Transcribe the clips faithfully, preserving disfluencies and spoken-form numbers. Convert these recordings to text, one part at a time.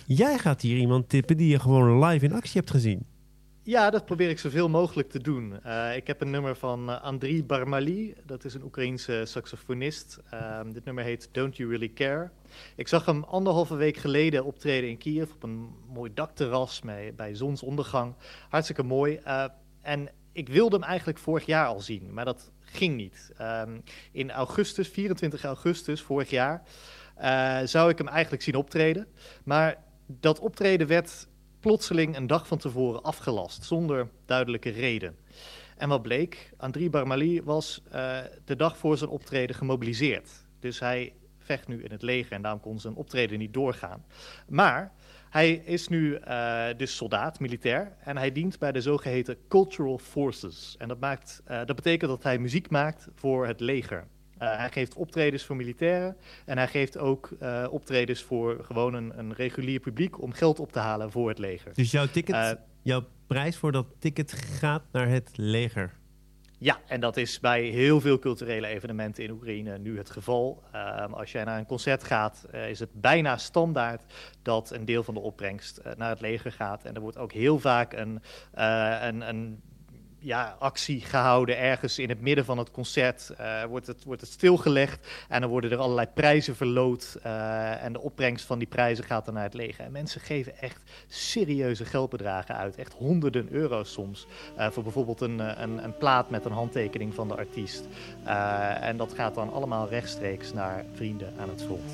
Jij gaat hier iemand tippen die je gewoon live in actie hebt gezien. Ja, dat probeer ik zoveel mogelijk te doen. Uh, ik heb een nummer van uh, Andriy Barmaly, dat is een Oekraïense saxofonist. Uh, dit nummer heet Don't You Really Care. Ik zag hem anderhalve week geleden optreden in Kiev op een mooi dakterras mee, bij zonsondergang. Hartstikke mooi. Uh, en ik wilde hem eigenlijk vorig jaar al zien, maar dat ging niet. Um, in augustus, vierentwintig augustus vorig jaar, uh, zou ik hem eigenlijk zien optreden. Maar dat optreden werd plotseling een dag van tevoren afgelast, zonder duidelijke reden. En wat bleek? Andriy Barmaly was uh, de dag voor zijn optreden gemobiliseerd. Dus hij vecht nu in het leger en daarom kon zijn optreden niet doorgaan. Maar hij is nu uh, dus soldaat, militair, en hij dient bij de zogeheten Cultural Forces. En dat, maakt, uh, dat betekent dat hij muziek maakt voor het leger. Uh, hij geeft optredens voor militairen en hij geeft ook uh, optredens voor gewoon een, een regulier publiek om geld op te halen voor het leger. Dus jouw ticket, uh, jouw prijs voor dat ticket gaat naar het leger? Ja, en dat is bij heel veel culturele evenementen in Oekraïne nu het geval. Uh, als jij naar een concert gaat, uh, is het bijna standaard dat een deel van de opbrengst uh, naar het leger gaat. En er wordt ook heel vaak een, uh, een, een ja, actie gehouden ergens in het midden van het concert. Uh, wordt, het, wordt het stilgelegd en dan worden er allerlei prijzen verloot. Uh, en de opbrengst van die prijzen gaat dan naar het leger. En mensen geven echt serieuze geldbedragen uit. Echt honderden euro's soms. Uh, voor bijvoorbeeld een, een, een plaat met een handtekening van de artiest. Uh, en dat gaat dan allemaal rechtstreeks naar vrienden aan het front.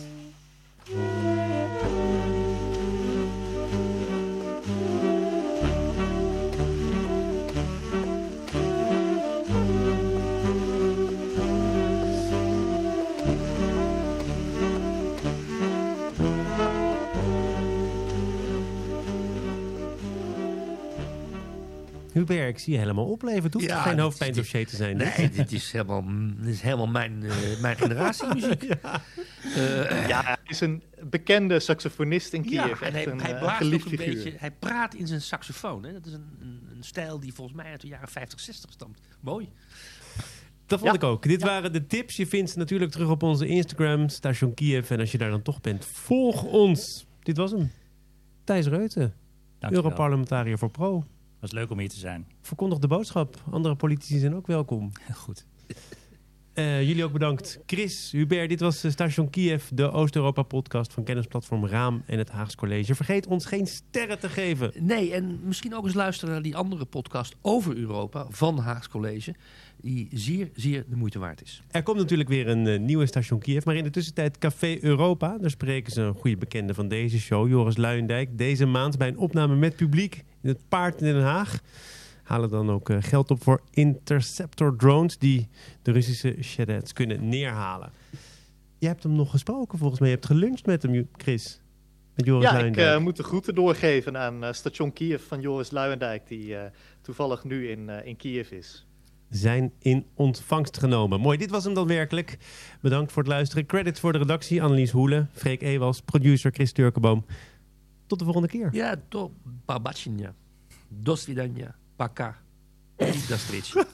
Hubert, ik zie je helemaal opleven. Het hoeft ja, geen hoofdpijndossier te zijn. Nee, dit, dit, is helemaal, dit is helemaal mijn, uh, mijn generatiemuziek. ja. Uh, ja, hij is een bekende saxofonist in Kiev. Ja, echt en hij, een, hij uh, blaast ook een figuur. beetje. Hij praat in zijn saxofoon. Hè? Dat is een, een, een stijl die volgens mij uit de jaren vijftig, zestig stamt. Mooi. Dat vond ja. ik ook. Dit ja. waren de tips. Je vindt ze natuurlijk terug op onze Instagram, Station Kiev. En als je daar dan toch bent, volg ons. Dit was hem. Thijs Reuten, Europarlementariër voor Pro. Het was leuk om hier te zijn. Verkondig de boodschap. Andere politici zijn ook welkom. Goed. Uh, jullie ook bedankt. Chris, Hubert, dit was Station Kiev, de Oost-Europa-podcast van kennisplatform Raam en het Haags College. Vergeet ons geen sterren te geven. Nee, en misschien ook eens luisteren naar die andere podcast over Europa van Haags College, die zeer, zeer de moeite waard is. Er komt natuurlijk weer een uh, nieuwe Station Kiev, maar in de tussentijd Café Europa. Daar spreken ze een goede bekende van deze show, Joris Luijendijk, deze maand bij een opname met publiek in het Paard in Den Haag. Halen dan ook uh, geld op voor Interceptor drones die de Russische Shaheds kunnen neerhalen. Je hebt hem nog gesproken volgens mij. Je hebt geluncht met hem, Chris. Met Joris ja, Luijendijk. ik uh, moet de groeten doorgeven aan uh, Station Kiev van Joris Luijendijk, die uh, toevallig nu in, uh, in Kiev is. Zijn in ontvangst genomen. Mooi, dit was hem dan werkelijk. Bedankt voor het luisteren. Credits voor de redactie. Annelies Hoele, Freek Ewals, producer Chris Turkenboom. Tot de volgende keer. Ja, to babachinja. Do svidanja. Paka. Da strici.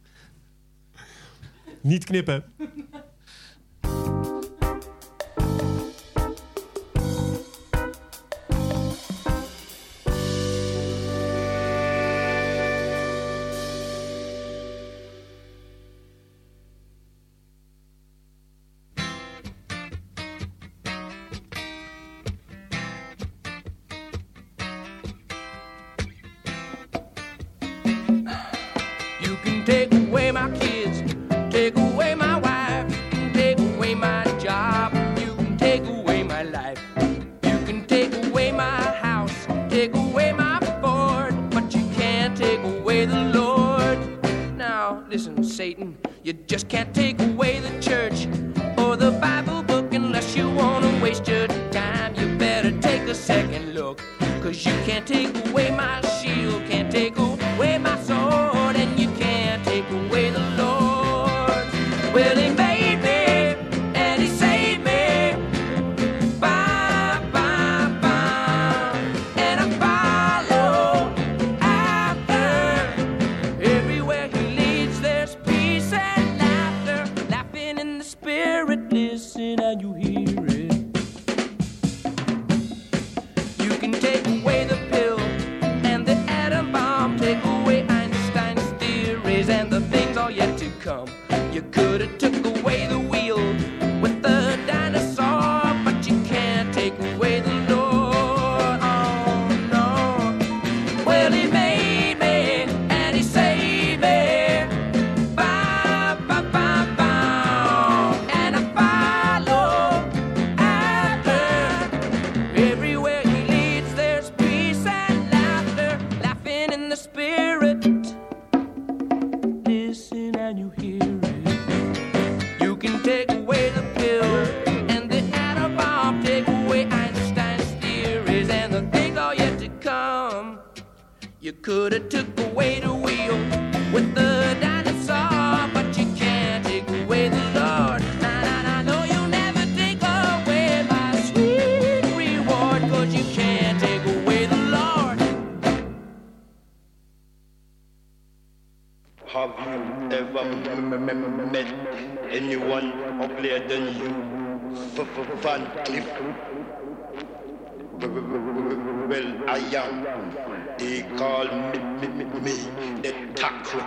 Niet knippen. Take away my kids, take away my wife, take away my job, you can take away my life. You can take away my house, take away my Ford, but you can't take away the Lord. Now listen, Satan, you just can't take away the church or the Bible book unless you wanna waste your time. You better take a second look, cause you can't take away my shield, can't take away my sword, and you can't take away the Lord. Well, he made me and he saved me. Bye, bye, bye. And I follow after. Everywhere he leads, there's peace and laughter. Laughing in the spirit, listen and you hear it. You You could have took away the wheel with the dinosaur, but you can't take away the Lord. Nah, nah, nah, no, you'll never take away my sweet reward, 'cause you can't take away the Lord. Have you ever met anyone uglier than you, Van Cliff? Well, I am. They call me, me, me, me the tackle.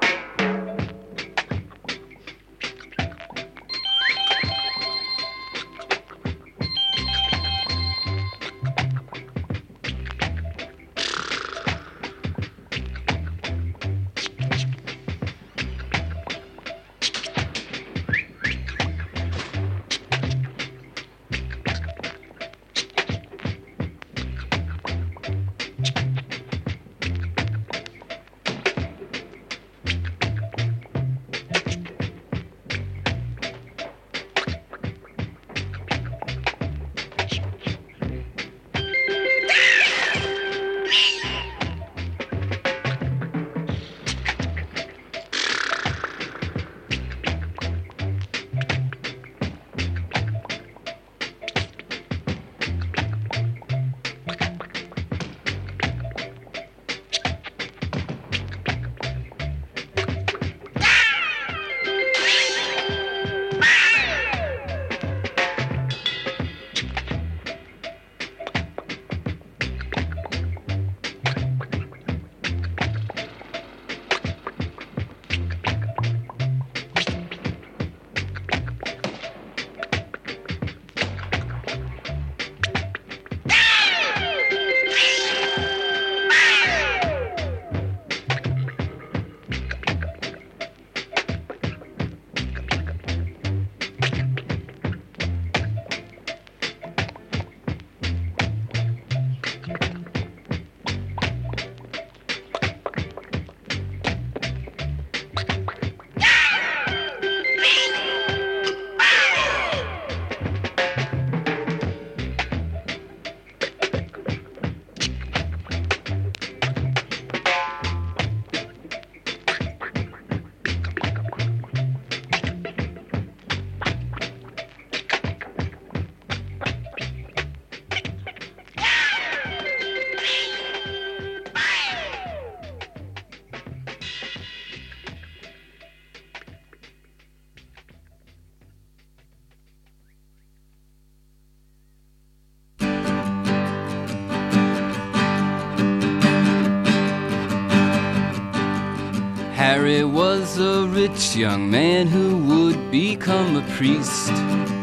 Harry was a rich young man who would become a priest.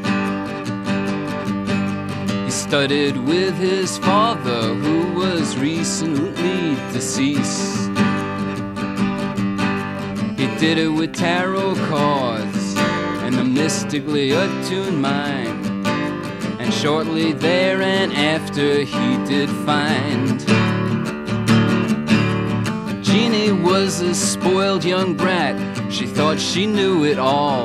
He studied with his father, who was recently deceased. He did it with tarot cards and a mystically attuned mind. And shortly there and after he did find Jeannie was a spoiled young brat. She thought she knew it all.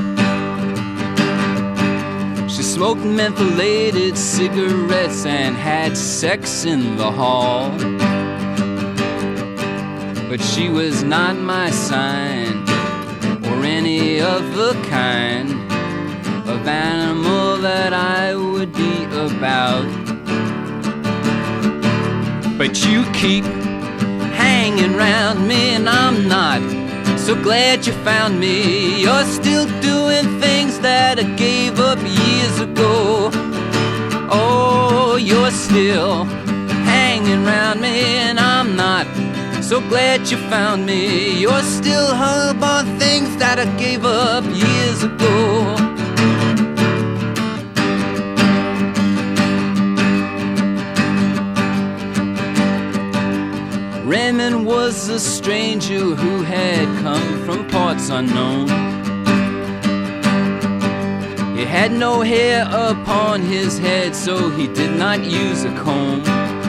She smoked mentholated cigarettes and had sex in the hall. But she was not my sign, or any other kind of animal that I would be about. But you keep hanging round me and I'm not so glad you found me. You're still doing things that I gave up years ago. Oh, you're still hanging round me and I'm not so glad you found me. You're still hung up on things that I gave up years ago. Raymond was a stranger who had come from parts unknown. He had no hair upon his head, so he did not use a comb,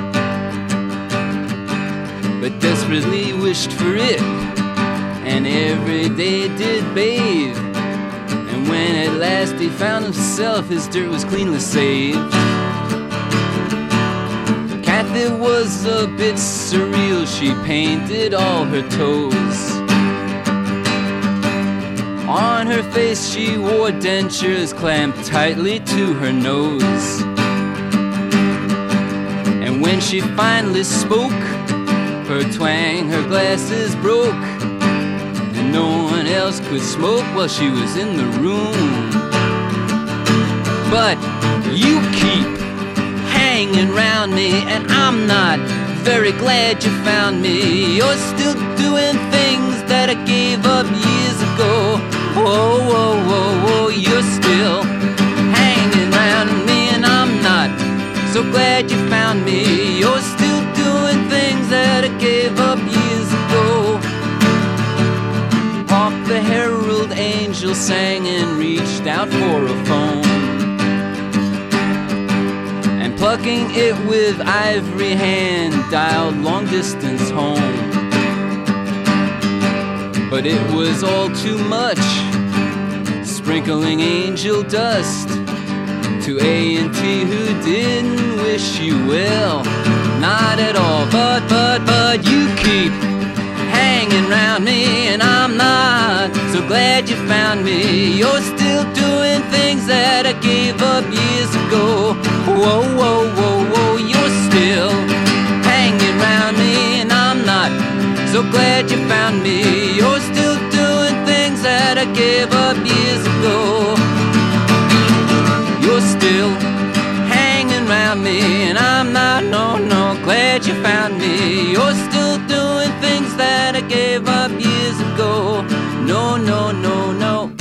but desperately wished for it, and every day did bathe. And when at last he found himself, his dirt was cleanly saved. it was a bit surreal. She painted all her toes. On her face she wore dentures clamped tightly to her nose. And when she finally spoke, her twang, her glasses broke, and no one else could smoke while she was in the room. But you keep hanging round me, and I'm not very glad you found me. You're still doing things that I gave up years ago. Whoa, whoa, whoa, whoa, you're still hanging round me, and I'm not so glad you found me. You're still doing things that I gave up years ago. Hark the herald angel sang and reached out for a phone, and plucking it with ivory hand dialed long distance home. But it was all too much, sprinkling angel dust to A and T, who didn't wish you well, not at all. But, but, but you keep hanging round me, and I'm not so glad you found me. You're still doing things that I gave up years ago. Whoa, whoa, whoa, whoa, you're still hanging round me, and I'm not so glad you found me. You're still doing things that I gave up years ago. You're still hanging round me, and I'm not, no, no, glad you found me. You're still doing things that I gave up years ago. No, no, no, no.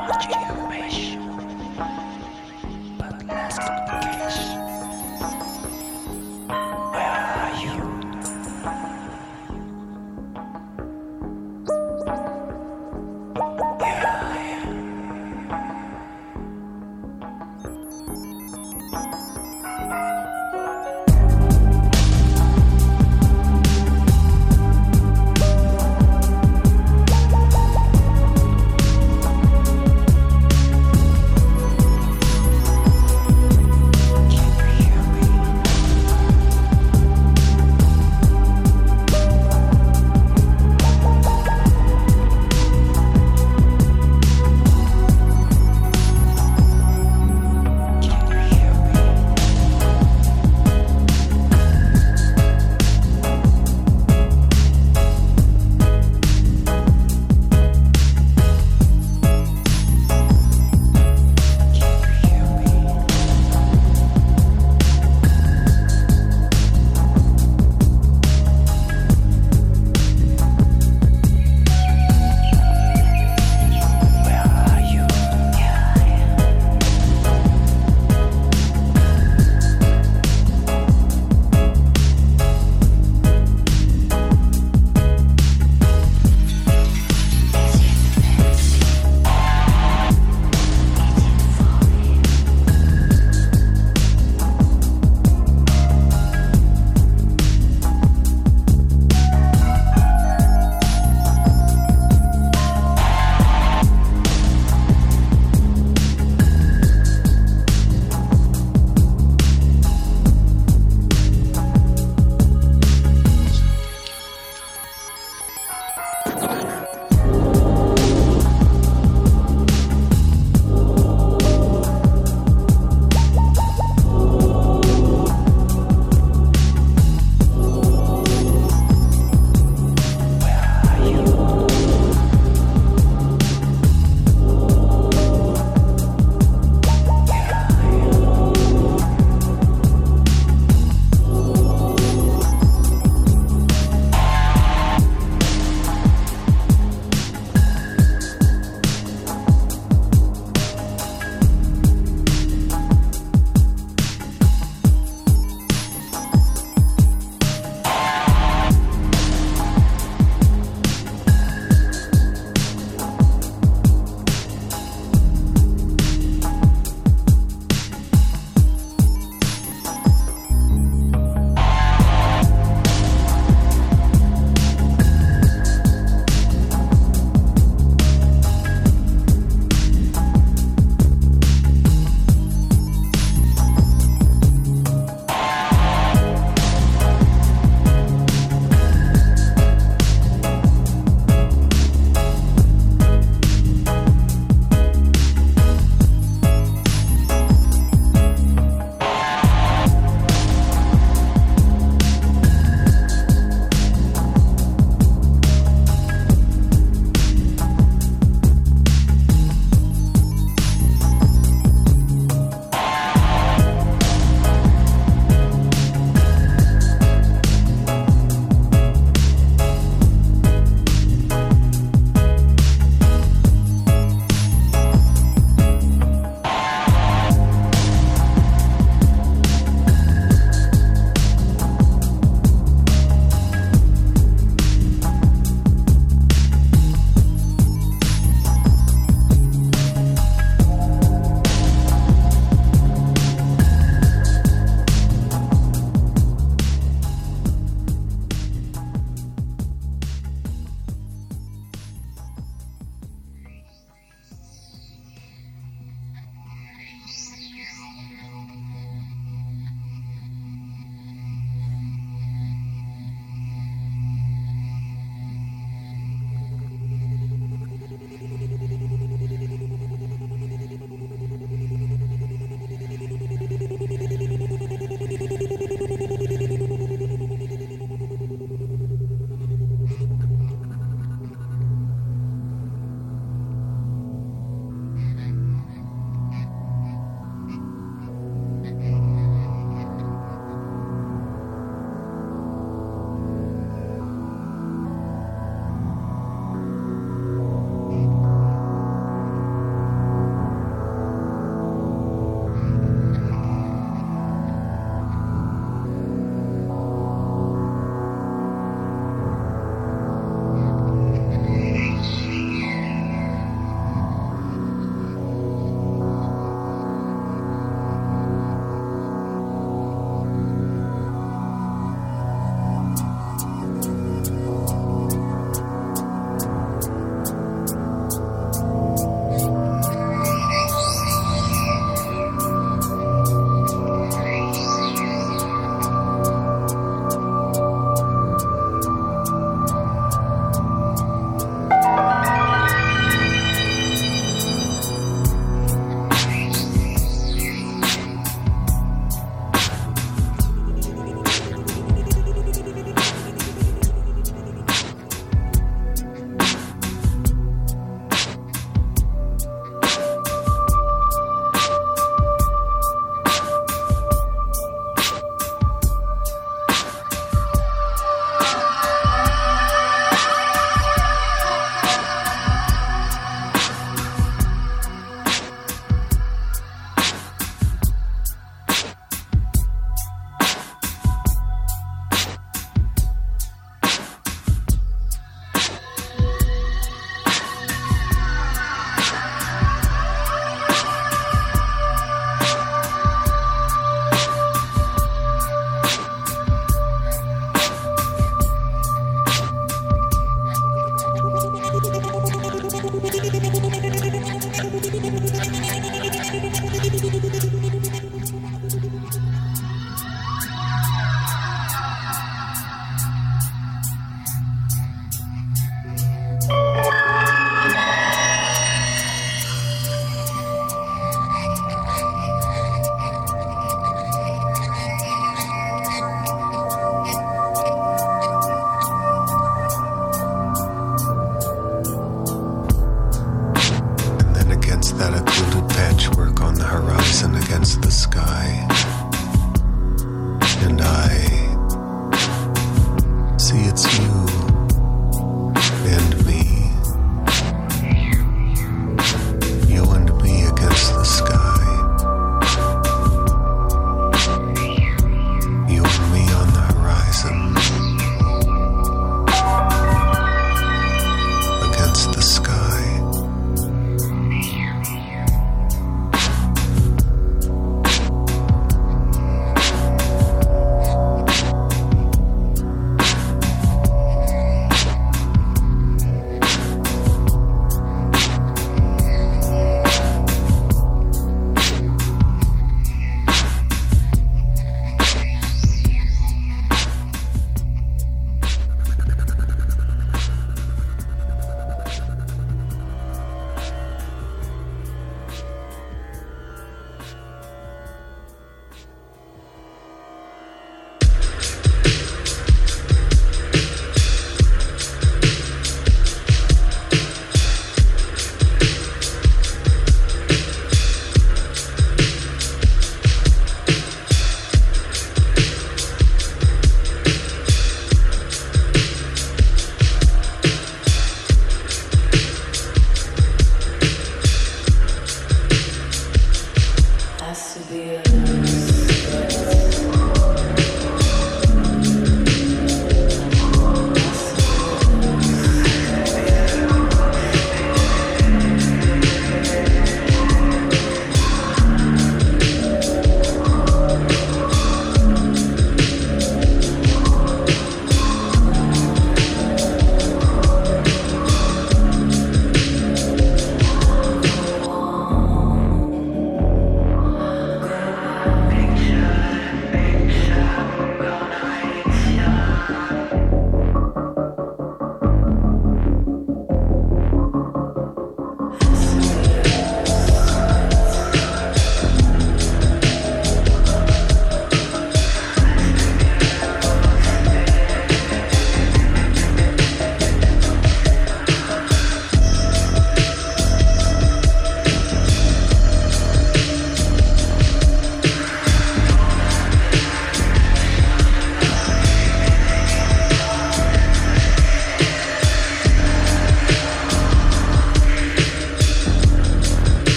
much you wish, but less cash. Where are you? Here I am.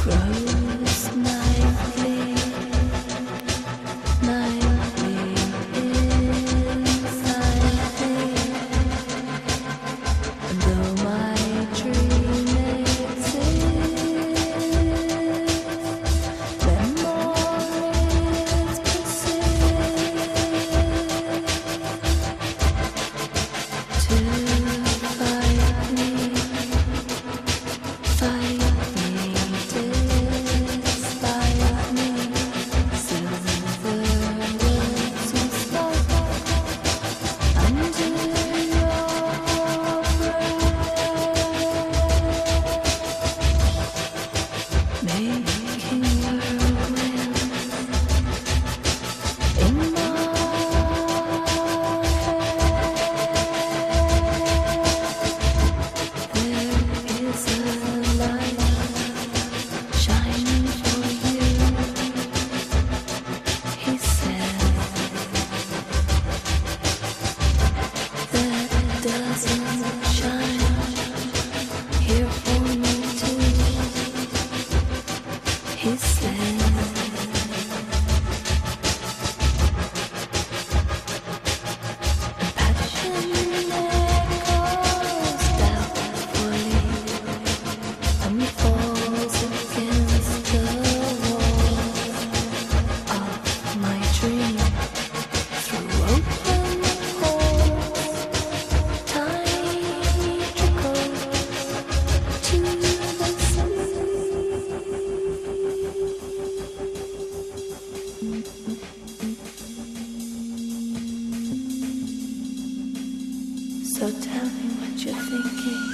So tell me what you're thinking.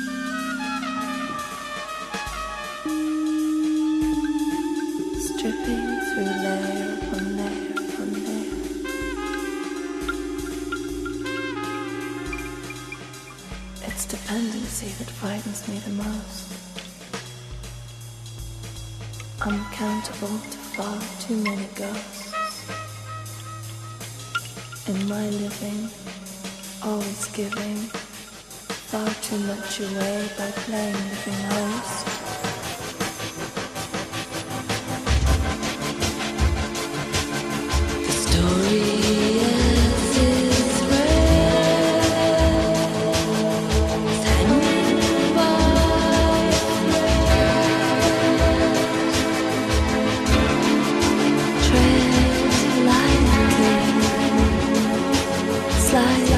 Stripping through layer upon layer upon layer. It's dependency that frightens me the most. I'm accountable to far too many ghosts. In my living, always giving far too much away by playing living host. The story as is read, hanging by thread. Tread lightly, slide.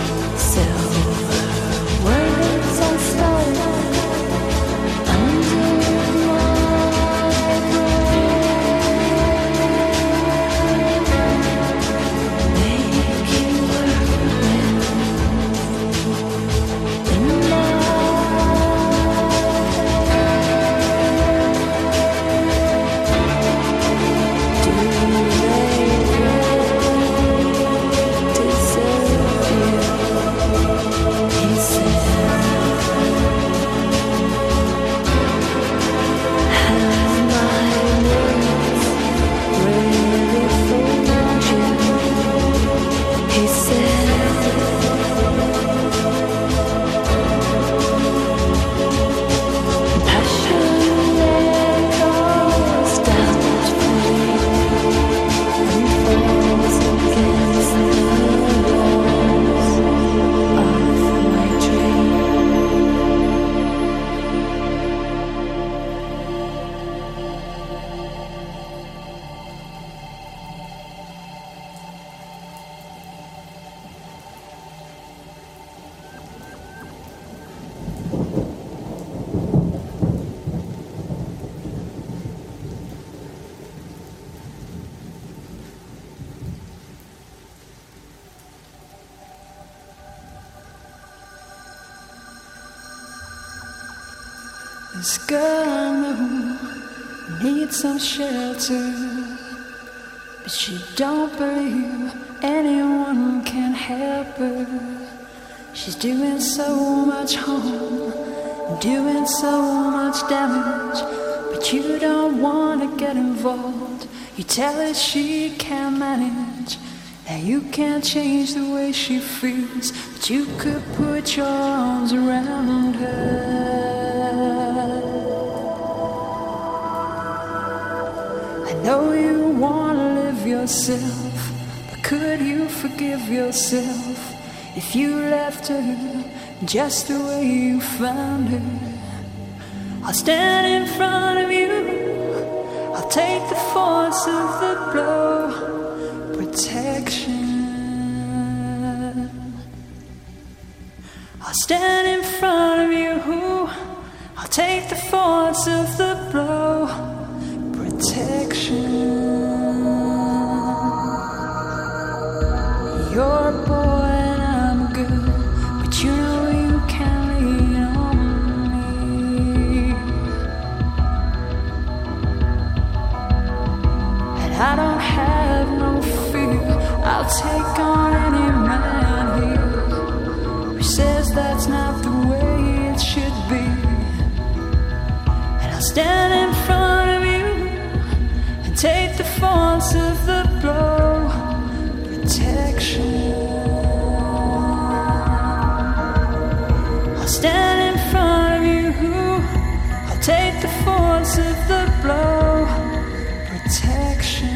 Silver words are stolen under This girl I know needs some shelter, but she don't believe anyone can help her. She's doing so much harm, doing so much damage, but you don't want to get involved. You tell her she can't manage, that you can't change the way she feels, but you could put your arms around her. I know you want to live yourself, but could you forgive yourself if you left her just the way you found her? I'll stand in front of you, I'll take the force of the blow, protection. I'll stand in front of you, I'll take the force of the blow, protection. You're a boy and I'm good, but you know you can lean on me. And I don't have no fear, I'll take on any man here who says that's not the way it should be. And I'll stand in front of you and take the force of the blow, protection. I'll stand in front of you, I'll take the force of the blow, protection.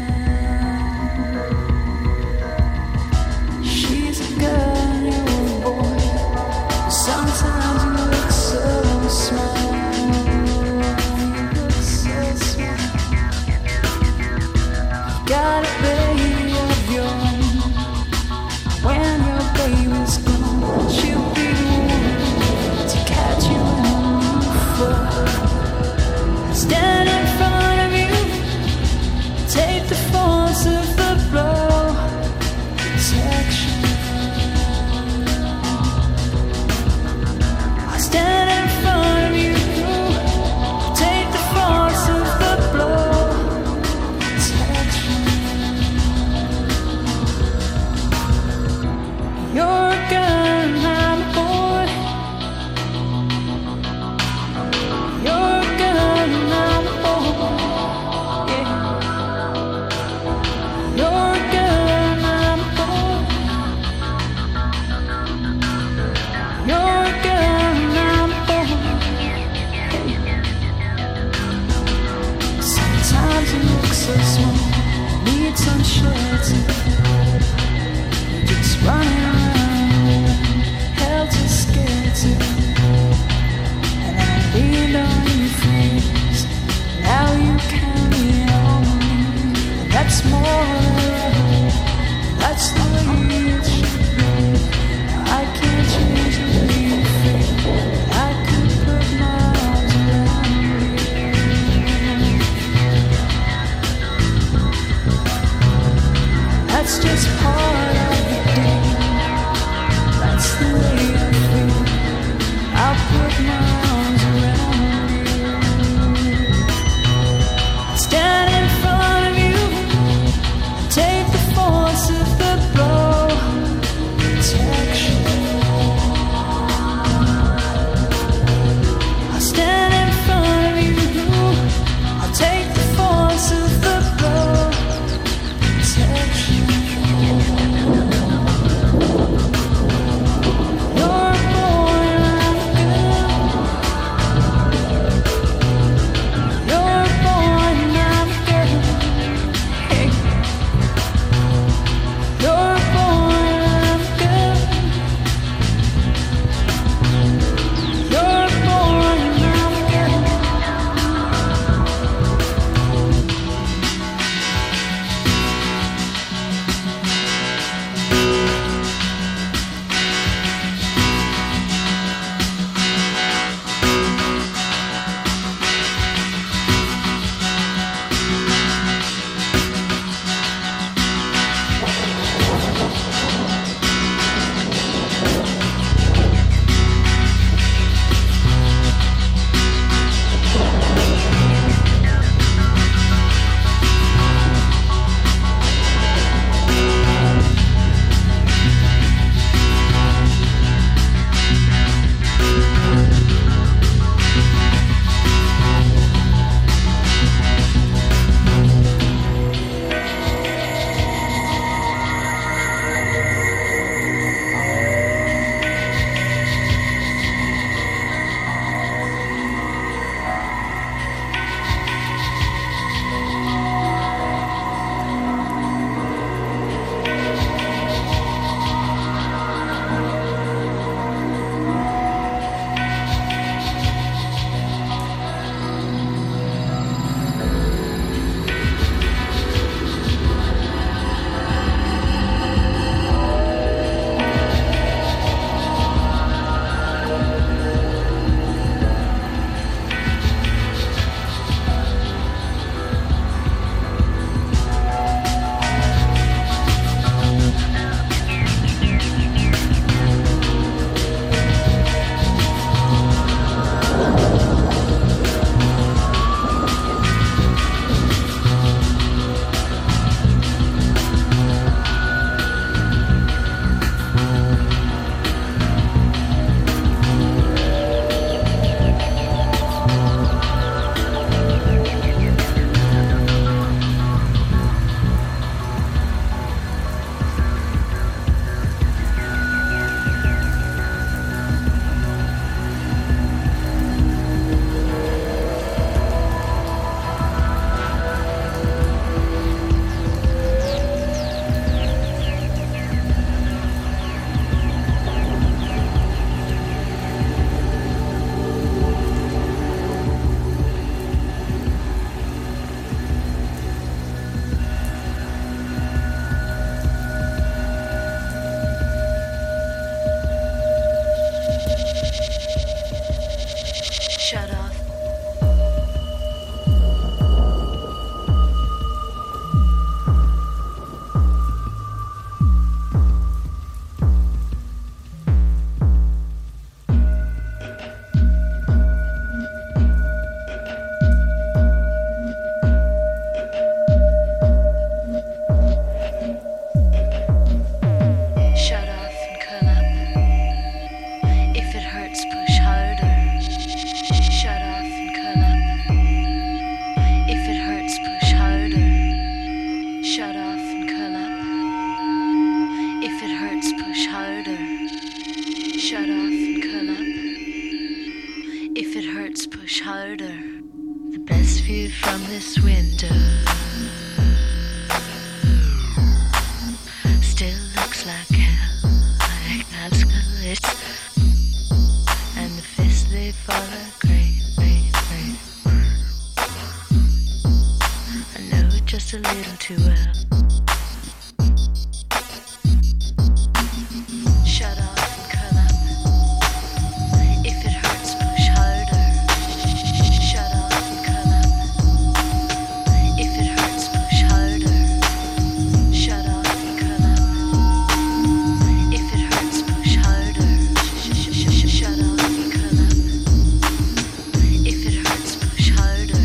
She's a girl and you're a boy, sometimes you look so small, you look so small. You got a baby of your own, when your baby's gone, she'll be the one to catch you when you fall. Stand hurts, push harder. The best view from this window still looks like hell, like that's good. And the fists they fall are great, great, great. I know it just a little too well. Shut off and curl up. If it hurts, push harder. Shut off and curl up. If it hurts, push harder. Shut off and curl up. If it hurts, push harder. Shut off and curl up. If it hurts, push harder.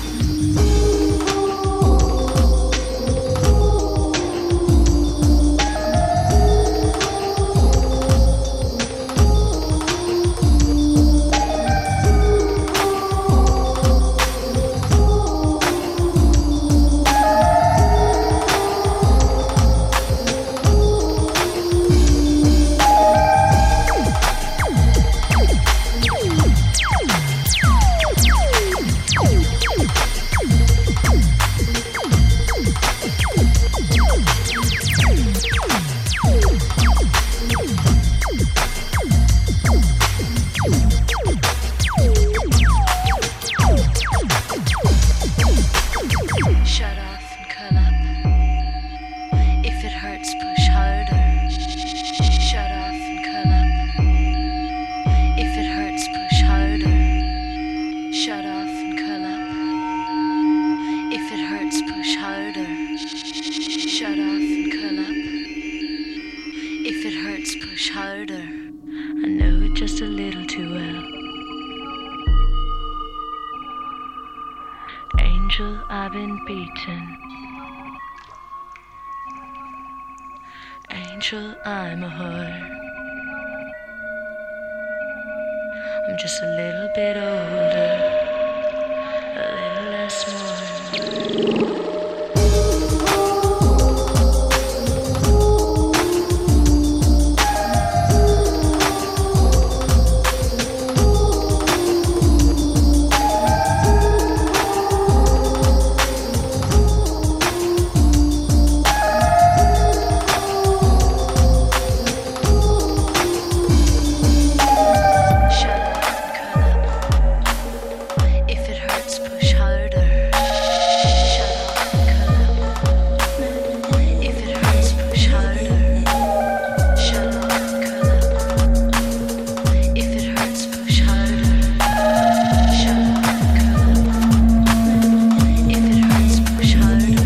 Shut off and curl up. If it hurts, push harder. Shut off and curl up. If it hurts, push harder. Shut off and curl up. If it hurts, push harder. Shut off and curl up. If it hurts, push harder. I know it just a little too well. Angel, I've been beaten. Angel, I'm a whore. I'm just a little bit older, a little less more. Shut up and curl up. If it hurts, push harder. Shut up and curl up. If it hurts, push harder. Shut up and curl up. If it hurts, push harder. Shut up and curl up. If it hurts, push harder.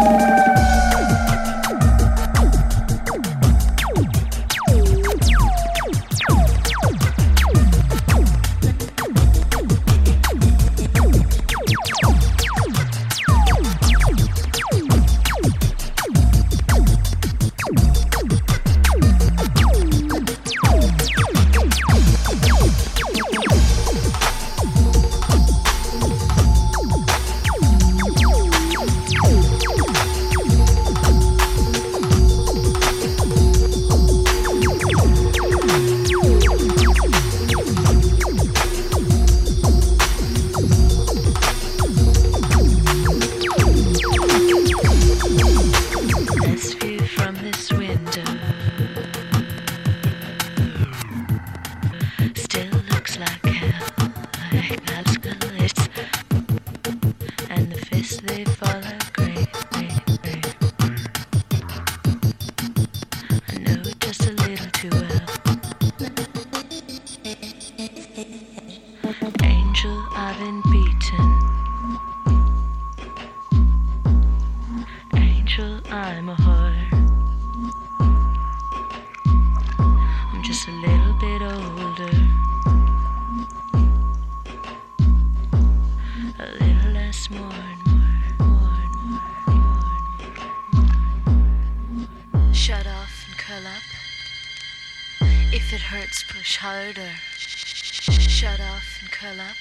Best view from this window still looks like hell, like that's good. And the fists they fall are great, great, great. I know it just a little too well. Angel, I've been beaten. Angel, I'm a whore. I'm just a little bit older, a little less, more and more, more and more, more and more. Shut off and curl up. If it hurts, push harder. Shut off and curl up.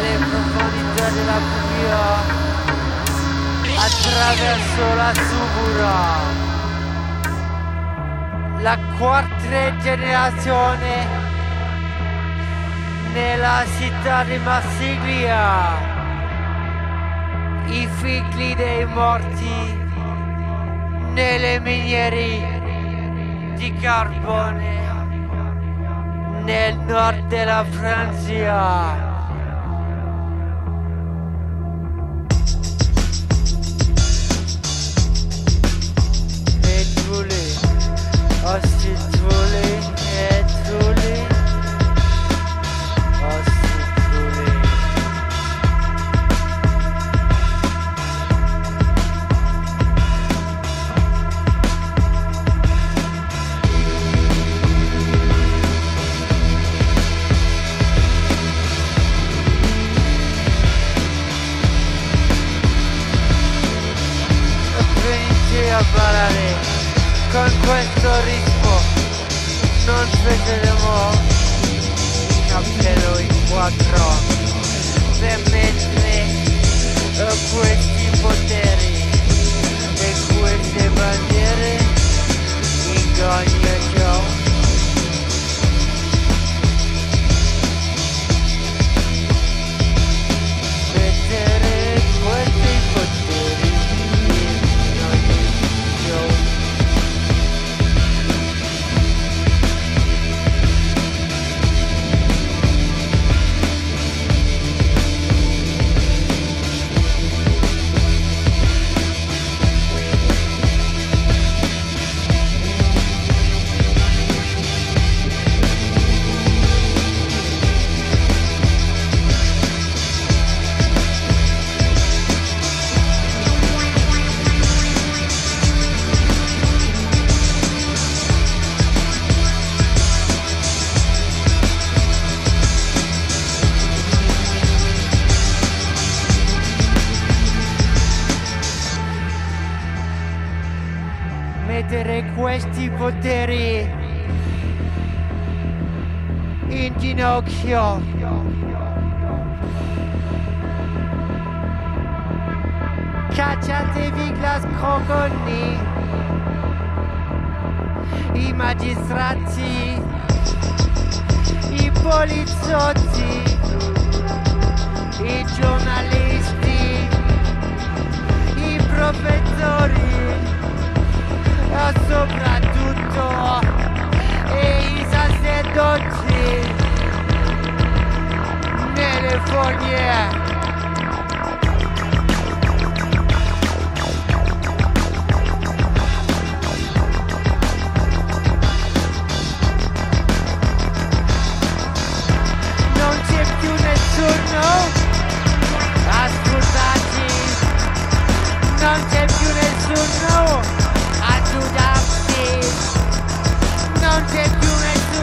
dalle profondità della buia attraverso la subura. La quarta generazione nella città di Marsiglia, i figli dei morti nelle miniere di carbone nel nord della Francia. E tu lì, oh sì tu lì, e tu lì, oh sì tu lì. A ballare con questo ritmo, non sveglieremo il cappello in quattro per mettere questi poteri e queste bandiere in ogni show. Mettere questi poteri in ogni show. Mettere questi poteri in ginocchio. Cacciatevi Glass Croconi, i magistrati, i poliziotti, i giornalisti, i professori, e soprattutto i sacerdoti nelle fogne. Non c'è più nessuno a scusarci, non c'è più nessuno a giudarsi, non c'è più